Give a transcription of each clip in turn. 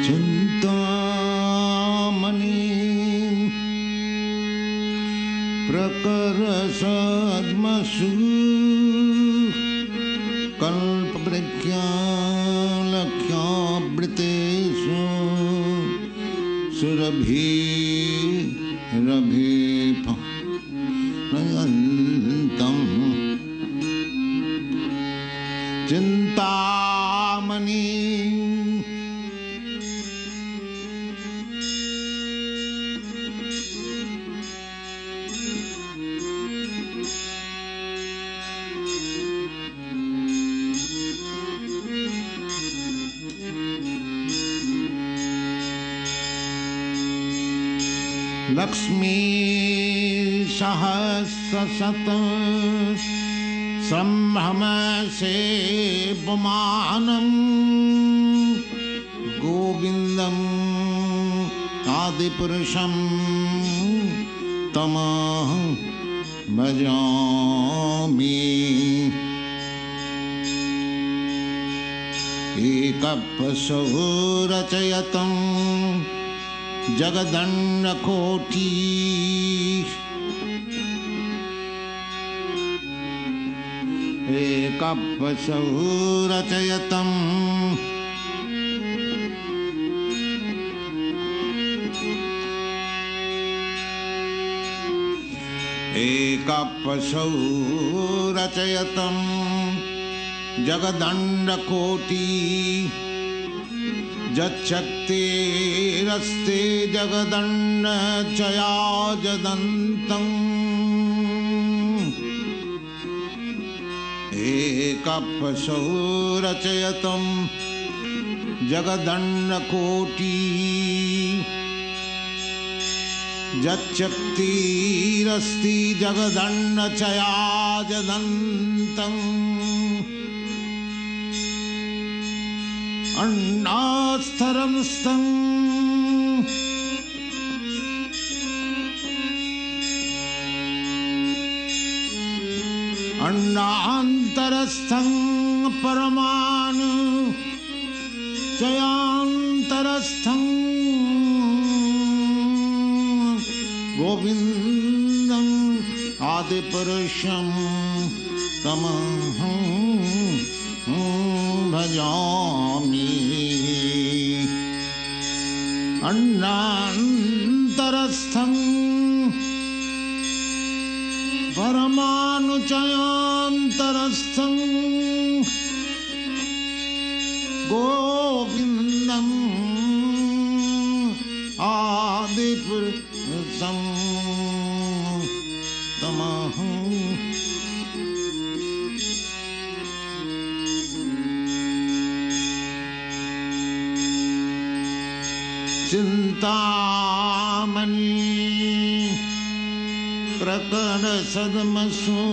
चिंतामणि प्रकरसद्मसु कल्पवृक्षालक्ष्यावृतेषु सुरभिरभिफलयन्तम् चिंतामणि लक्ष्मी सहस्रशत संभ्रम सेव्यमानं गोविन्दम् आदिपुरुषं तमहं भजामि। एकपशो रचयतं जगदण्डकोटि एकपशो रचयतं एकपशो रचयतं जगदण्डकोटि यच्छक्तिरस्ते जगदण्डचयाजदन्तम् एकपशो रचयतं जगदण्डकोटि यच्छक्तिरस्ति जगदण्डचयाजदन्तम् अन्नास्तरंस्तं अन्नान्तरस्थं परमाणु चयान्तरस्थं गोविन्दम् आदिपुरुषं तमहं भजामि। अन्नान्तरस्थं परमाणुचयान्तरस्थं गोविन्दम् आदिपुरुषं तमहं चिंतामणि प्रकरसद्मसु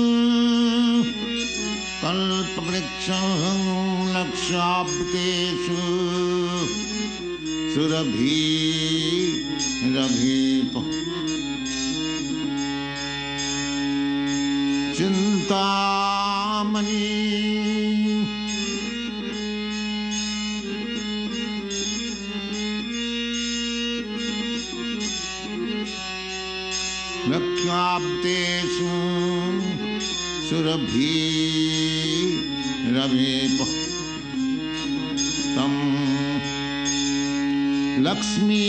कल्पवृक्षालक्ष्यावृतेषु सुरभिरभिफलयन्तम् चिंतामणि लक्ष्यावृतेषु सुरभिरभिफलयन्तम् लक्ष्मी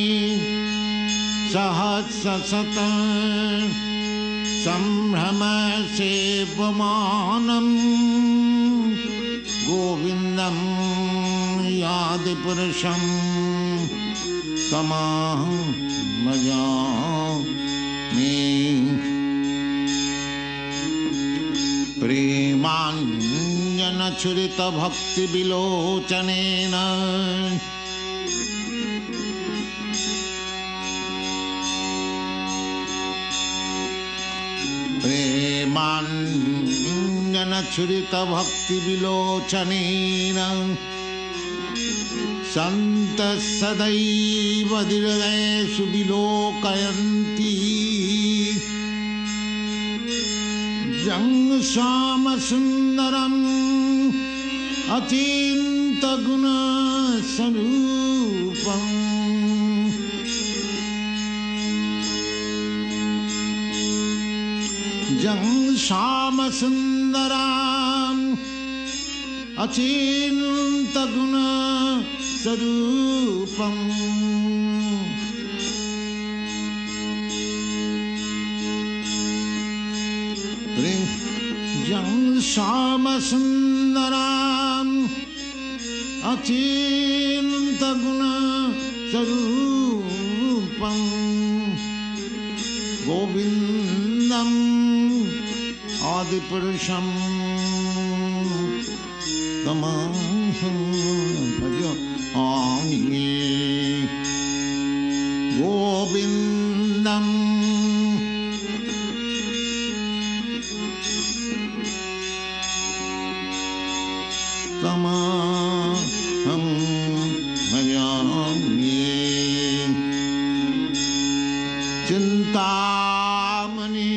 सहस्रशत संभ्रम सेव्यमानं गोविन्दम् आदिपुरुषं तमहं भजामि। प्रेमाञ्जनछुरितभक्तिविलोचनेन प्रेमाञ्जनछुरितभक्तिविलोचनेन सन्तः सदैव हृदयेषु विलोकयन्ति जङ्गश्यामसुन्दरम् अचिन्तगुणस्वरूपम् जं श्याम सुंदराम अचिंत गुण स्वरूपम जं श्याम सुंदराम अचिंत गुण स्वरूपम गोविंदम आदिपुरुषं तमहं भजामि गोविंदम तमहं भजामि चिंतामणि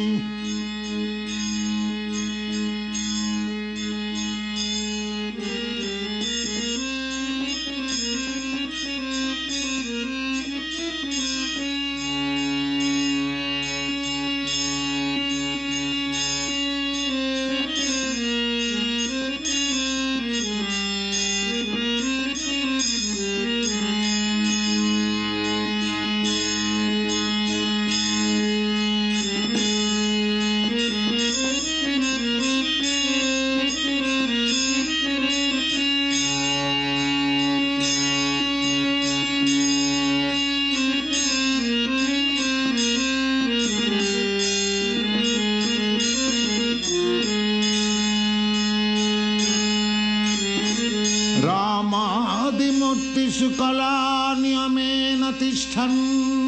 रामादिमूर्तिषु कला नियमेन तिष्ठन्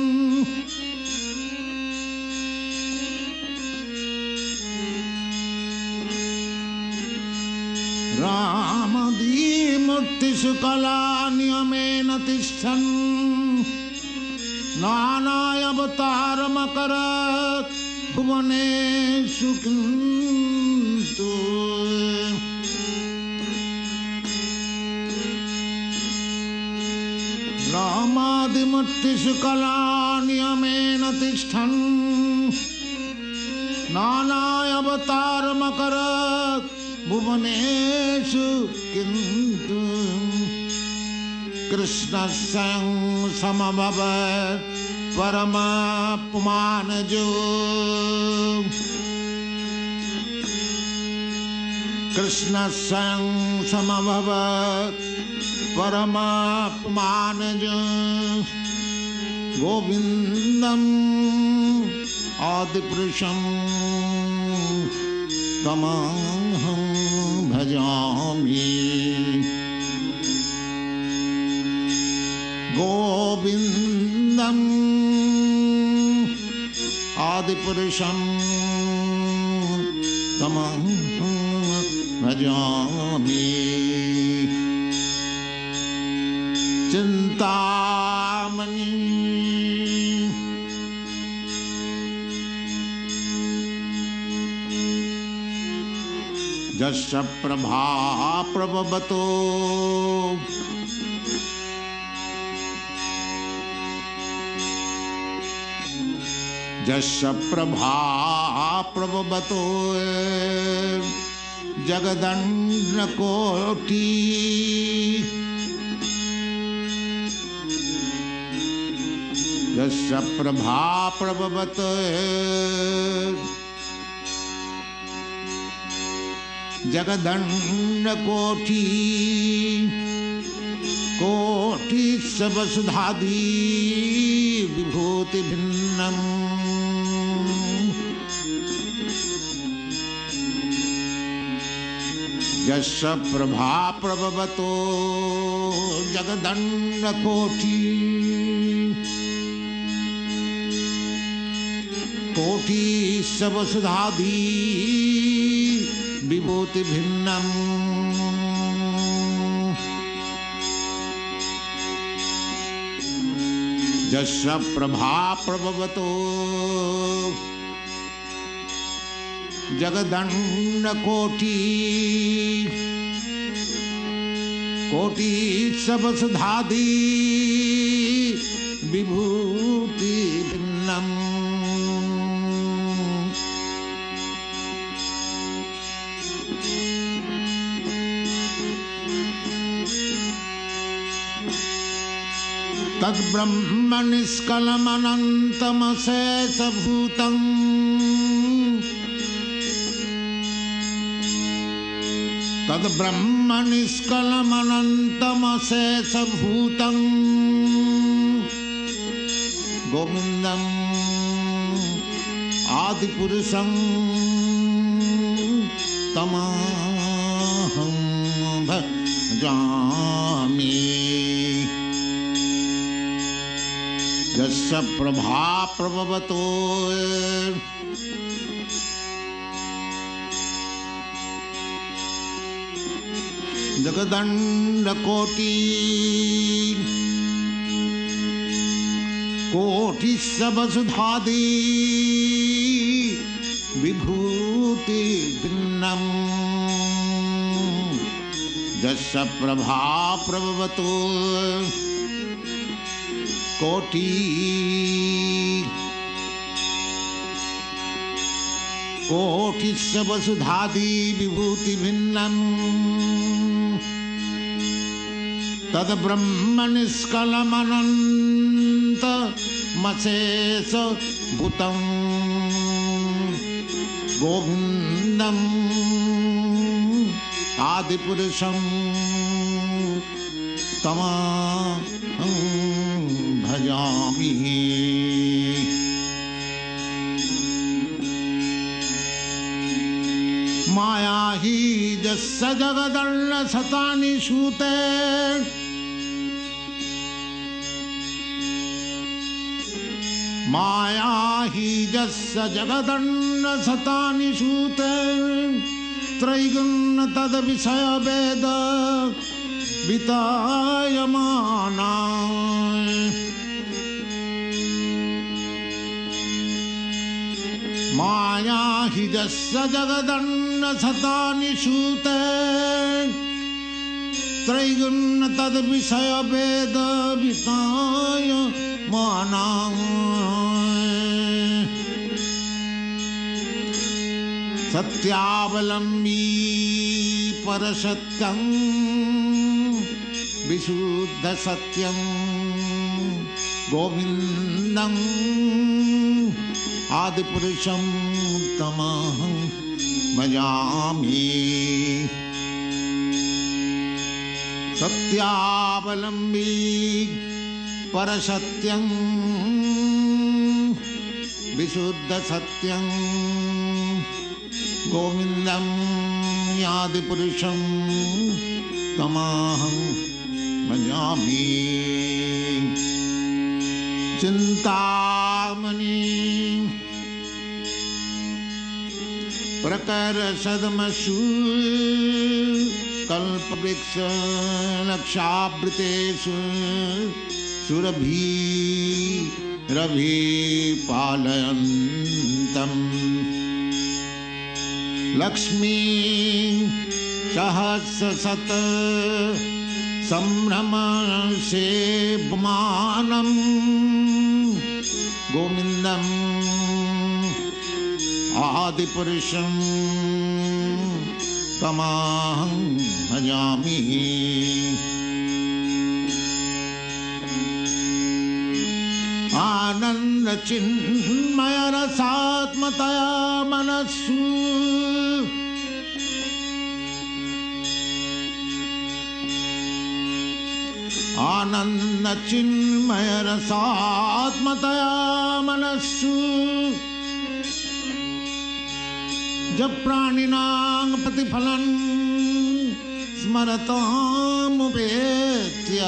रामादिमूर्तिषु कला नियमेन तिष्ठन् नानावतारमकरत् भुवनेषु किन्तु रामादिमूर्तिषु कला नियमेन तिष्ठन् नानावतारमकरत् भुवनेषु किन्तु कृष्णस्य समभवत् परमपुमानजो कृष्णस्य समभवत् परमात्मानज गोविंदम आदिपुरुषं तमहं भजामि गोविंदम आदिपुरुषं तमहं भजामि चिंतामणि जस्य प्रभा प्रभवतो जस्य प्रभा प्रभवतो जगदण्डकोटि यस्य प्रभा प्रभवत जगदण्डकोटि कोटि वसुधादि विभूति भिन्नम् यस्य प्रभा प्रभवतो जगदण्डकोटि कोटि वसुधादि विभूति भिन्नम् यस्य प्रभा प्रभवतो जगदण्डकोटि कोटि सबसुधादि विभूति भिन्नम् तद्ब्रह्म निष्कलमनन्तमशेषभूतम् तद्ब्रह्म निष्कलमनन्तमशेषभूतम् गोविन्दम् आदिपुरुषं तमहं भजामि यस्य प्रभा प्रभवतो जगदण्डकोटि कोटिसवसुधादि विभूति भिन्नम् यस्य प्रभा प्रभवतो कोटि कोटिसवसुधादि विभूति भिन्नम् तद्ब्रह्म निष्कलमनन्तमशेषभूतम् गोविन्दम् आदिपुरुषं तमहं भजामि माया हि यस्य जगदण्डशतानि सूते माया हि यस्य जगदण्डशतानि सूते त्रैगुण्य तद्विषयभेद वितायमाना माया हि यस्य जगदण्डशतानि सूते त्रैगुण्य तद्विषयभेद वितायमाना सत्यावलम्बी परसत्यं विशुद्ध सत्यं गोविन्दं आदिपुरुषं तमहं भजामि सत्यावलम्बी परसत्यं विशुद्ध सत्यं गोविन्दं आदिपुरुषं तमहं भजामि चिन्तामणि प्रकरसदमसु कल्पवृक्ष लक्षावृतेषु सुरभिरभि पालयन्तम् लक्ष्मी सहस्रशत संभ्रम सेव्यमानं गोविन्दं आदिपुरुषं तमहं भजामि आनंद चिन्मय रसात्मतया मनस्सु आनंद चिन्मय रसात्मतया मनस्सु जब प्राणिनां प्रतिफलं स्मरतामुपेत्य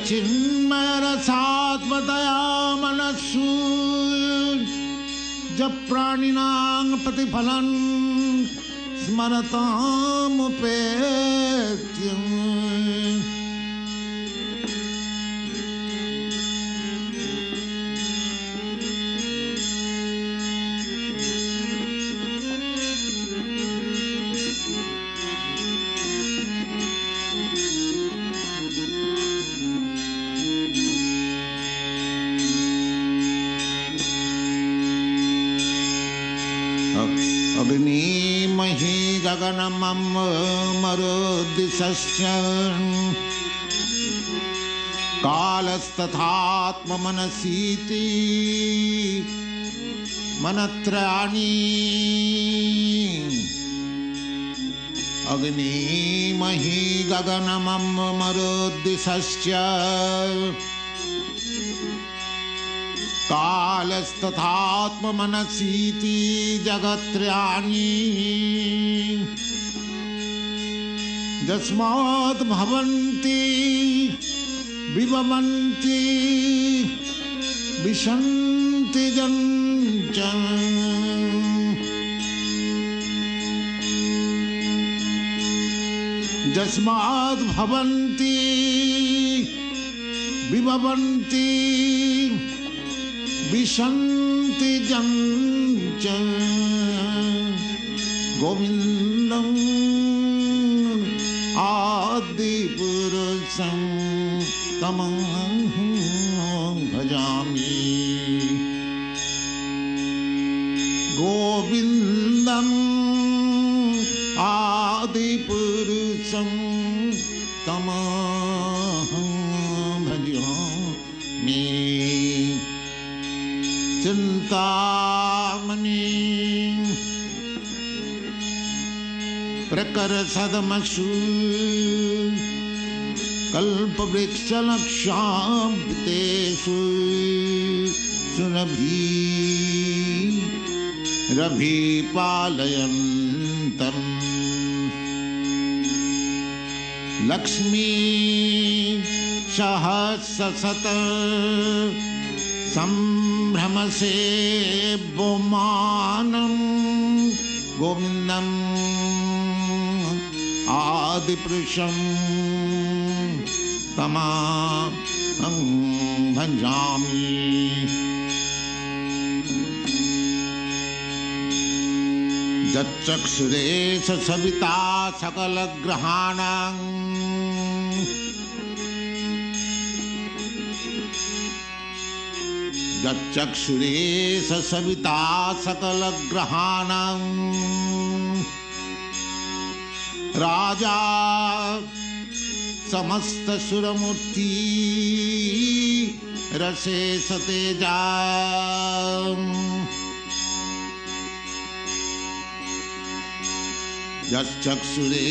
चिन्मय रसात्मतया मनस्सु जब प्राणिनां प्रतिफलं स्मरतामुपेत्यम् अग्निमहि गगनमं मरुद्दिशश्च कालस्तथात्ममनसीति मनत्रयाणि अग्निमहि गगनमं मरुद्दिशश्च कालस्तथात्ममनसीति जगत्त्रयाणि यस्मात् भवन्ति विभवन्ति विशन्ति जञ्च यस्मात् भवन्ति विभवन्ति विशन्ति जञ्च गोविन्दम् आदिपुरुषं तमहं भजामि गोविन्दम् आदिपुरुषं तमहं भजामि चिंतामणि प्रकरसदमसु कल्पवृक्षलक्षाम्बितेषु सुरभिपालयन्तम् लक्ष्मी सहस्रशत संभ्रमसे बोमानं गोविन्दम् आदिपुरुषं तमहं भजामि यच्चक्षुरे सविता सकलग्रहाणां यच्चक्षुरे सविता सकलग्रहाणां राजा समस्तसुरमूर्ति रसेश तेजा यच्चक्षुरे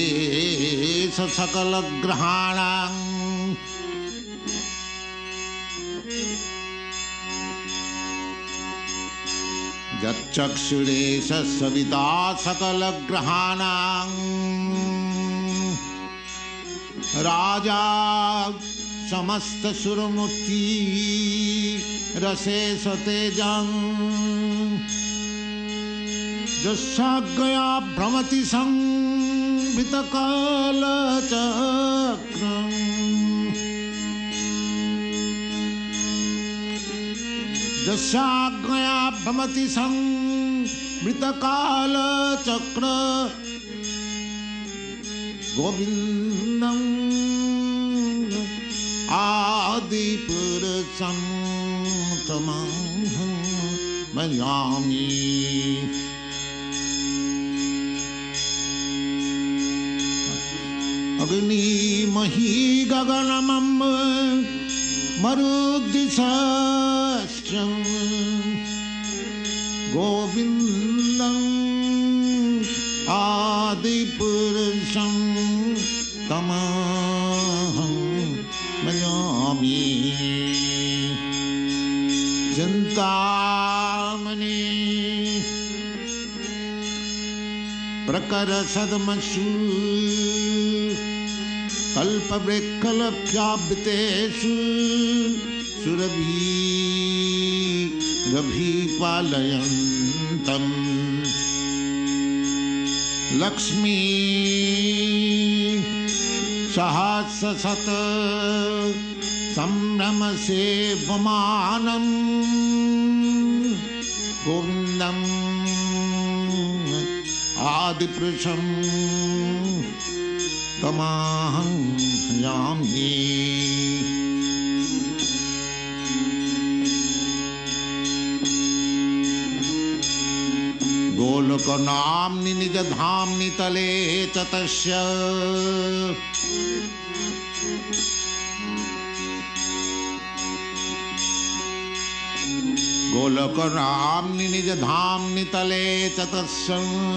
सकलग्रहाणां यच्चक्षुरे सविता सकलग्रहाणां राजा समस्तसुरमूर्ति रसेश तेजं यस्याज्ञया भ्रमति संवितकालचक्रम् यस्याज्ञया भ्रमति संवितकालचक्र गोविन्दम् आदिपुरुषं तमहं भजामि अग्निमहि गगनमं मरुद्दिशश्च गोविन्दम् आदिपुरुषं तमहं भजामि चिन्तामणि प्रकरसदमसु कल्पवृक्षलक्षावृतेषु सुरभिरभिपालयन्तम् लक्ष्मी सहस्रशत संभ्रम सेव्यमानम् गोविन्दम् आदिपुरुषम् तमहं भजामि। गोलोकनाम्नि निजधाम्नि तले च तस्य गोलोकनाम्नि निजधाम्नि तले च तस्य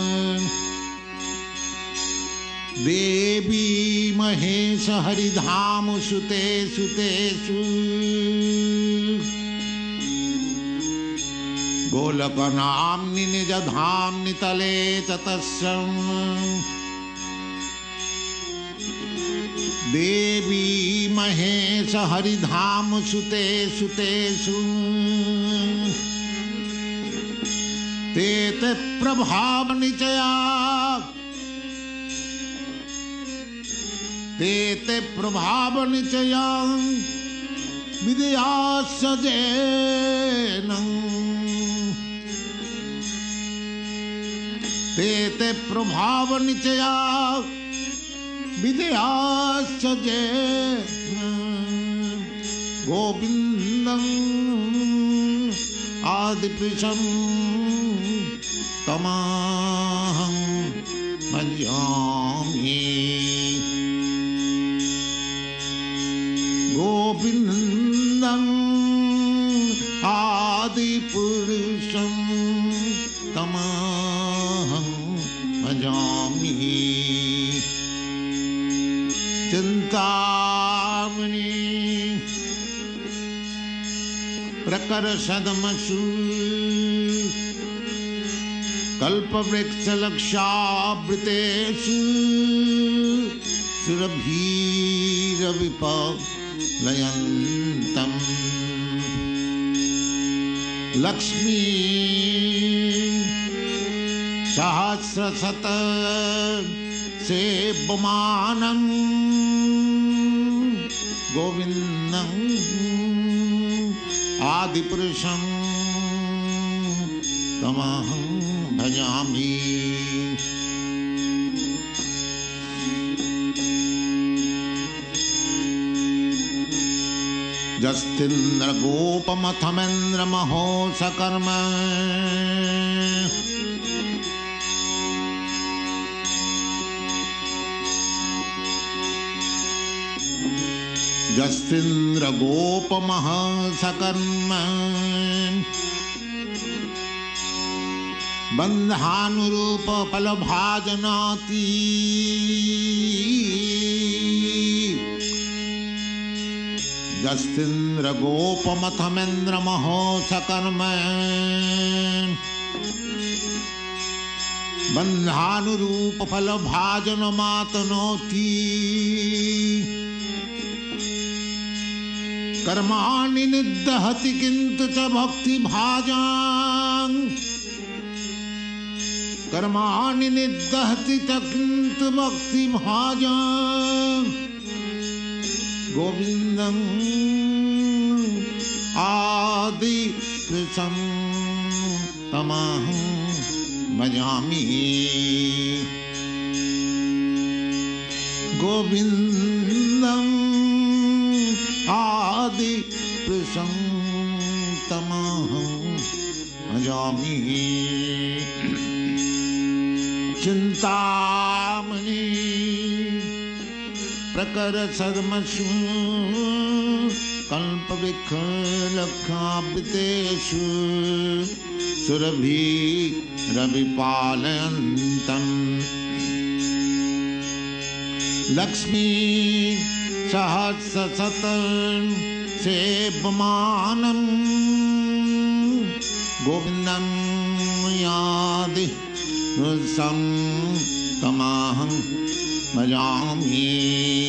देवी महेश हरिधाम सुते सुतेषु गोलकनाम्नि निजधाम्नि तले च तस्य देवी महेश हरिधाम सुते सुतेषु ते ते प्रभाव निचया ते ते प्रभाव निचया विद्यास्य जेनं ते ते प्रभाव निचया विद्याश्च जेनं गोविन्दम् आदिपुरुषं तमहं भजामि। गोविन्दम् आदिपुरुषं तमहं भजामि। चिन्तामणि प्रकर्षदमसु कल्पवृक्षलक्षावृतेषु सुरभिरविपालयन्तम् लक्ष्मी सहस्रशत सेव्यमानम् गोविन्दम् आदिपुरुषं तमहं भजामि। जस्तिन्द्र गोपमथमेन्द्र महोत्सकर्म जस्तिन्द्र गोपमहसकर्म बन्धानुरूप फलभाजनाति जस्तिन्द्र गोपमथमेन्द्र महोत्सकर्म बन्धानुरूप फलभाजनमातनोति कर्माणि निदहति किन्तु च भक्ति भाजां कर्माणि निदहति च किन्तु भक्ति भाजां गोविन्दम् आदिपुरुषं तमहं भजामि। गोविन्दम् आदिपुरुषं तमहं भजामि। चिन्तामणि प्रकर्षदमसु कल्पवृक्षलक्षावृतेषु सुरभिरविपालयन्तम् लक्ष्मी सहस्रशत सेव्यमानम् गोविन्दम् आदिपुरुषं तमहं भजामि।